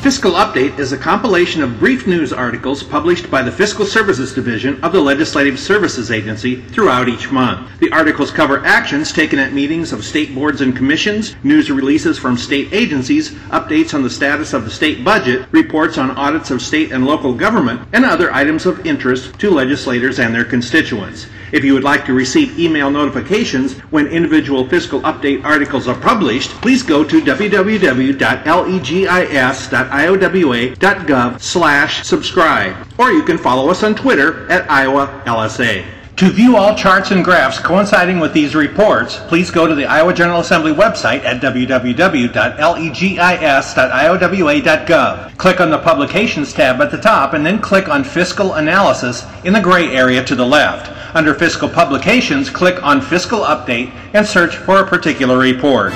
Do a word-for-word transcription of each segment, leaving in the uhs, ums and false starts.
Fiscal Update is a compilation of brief news articles published by the Fiscal Services Division of the Legislative Services Agency throughout each month. The articles cover actions taken at meetings of state boards and commissions, news releases from state agencies, updates on the status of the state budget, reports on audits of state and local government, and other items of interest to legislators and their constituents. If you would like to receive email notifications when individual Fiscal Update articles are published, please go to w w w dot legis dot i o w a dot gov slash subscribe, or you can follow us on Twitter at Iowa L S A. To view all charts and graphs coinciding with these reports, please go to the Iowa General Assembly website at w w w dot legis dot i o w a dot gov. Click on the Publications tab at the top and then click on Fiscal Analysis in the gray area to the left. Under Fiscal Publications, click on Fiscal Update and search for a particular report.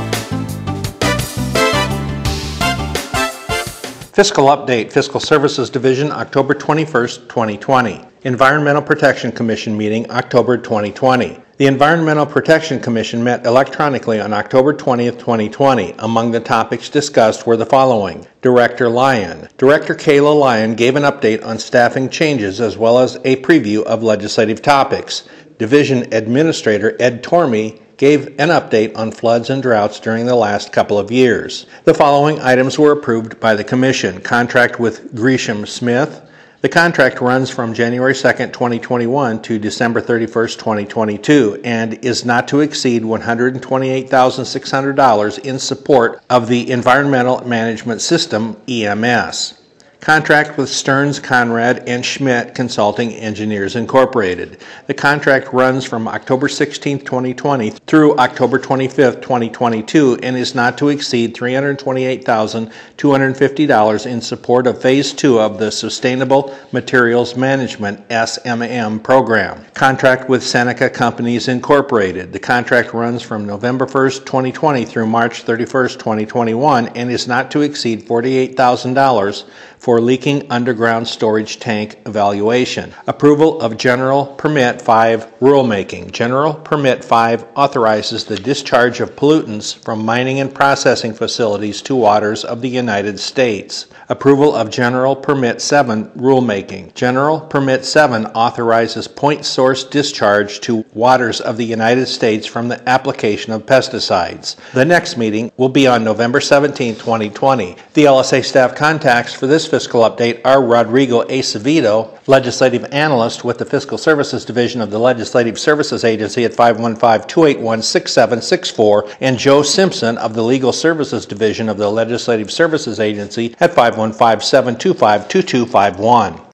Fiscal Update, Fiscal Services Division, October twenty-first, twenty twenty. Environmental Protection Commission meeting, October twenty twenty. The Environmental Protection Commission met electronically on October twentieth, twenty twenty. Among the topics discussed were the following. Director Lyon. Director Kayla Lyon gave an update on staffing changes as well as a preview of legislative topics. Division Administrator Ed Tormey gave an update on floods and droughts during the last couple of years. The following items were approved by the Commission. Contract with Gresham Smith. The contract runs from January second, twenty twenty-one to December thirty-first, twenty twenty-two and is not to exceed one hundred twenty-eight thousand six hundred dollars in support of the Environmental Management System, E M S. Contract with Stearns, Conrad, and Schmidt Consulting Engineers, Incorporated. The contract runs from October sixteenth, twenty twenty through October twenty-fifth, twenty twenty-two and is not to exceed three hundred twenty-eight thousand two hundred fifty dollars in support of Phase two of the Sustainable Materials Management S M M program. Contract with Seneca Companies, Incorporated. The contract runs from November first, twenty twenty through March thirty-first, twenty twenty-one and is not to exceed forty-eight thousand dollars for leaking underground storage tank evaluation. Approval of General Permit five rulemaking. General Permit five authorizes the discharge of pollutants from mining and processing facilities to waters of the United States. Approval of General Permit seven rulemaking. General Permit seven authorizes point source discharge to waters of the United States from the application of pesticides. The next meeting will be on November seventeenth, twenty twenty. The L S A staff contacts for this fiscal update are Rodrigo Acevedo, Legislative Analyst with the Fiscal Services Division of the Legislative Services Agency at five one five, two eight one, six seven six four, and Joe Simpson of the Legal Services Division of the Legislative Services Agency at five one five, seven two five, two two five one.